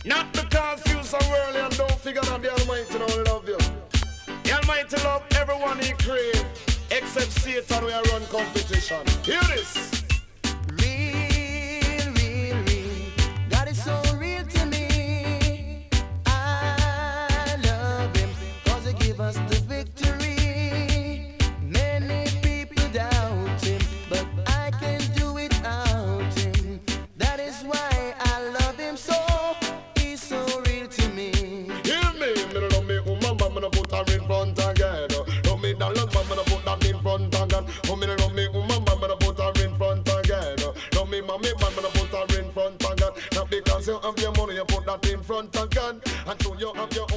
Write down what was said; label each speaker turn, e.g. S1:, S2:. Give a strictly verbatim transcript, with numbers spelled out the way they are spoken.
S1: Not because you so worldly and don't figure that the Almighty don't love you. The Almighty love everyone He created, except Satan where run competition. Hear this.
S2: Real, real, real. God is so real to me. I love Him cause He give us the victory. Many people doubt Him, but I can do without Him. That is why I love Him so. He's so real to me.
S1: Hear me, me love me woman, but me no put her in front again. Love me that love, but me no put that in front again. Oh, me love me woman, but me no put her in front again. Love me mommy, but me no put her in front again. Not because you have your money, you put that in front again. Until you have your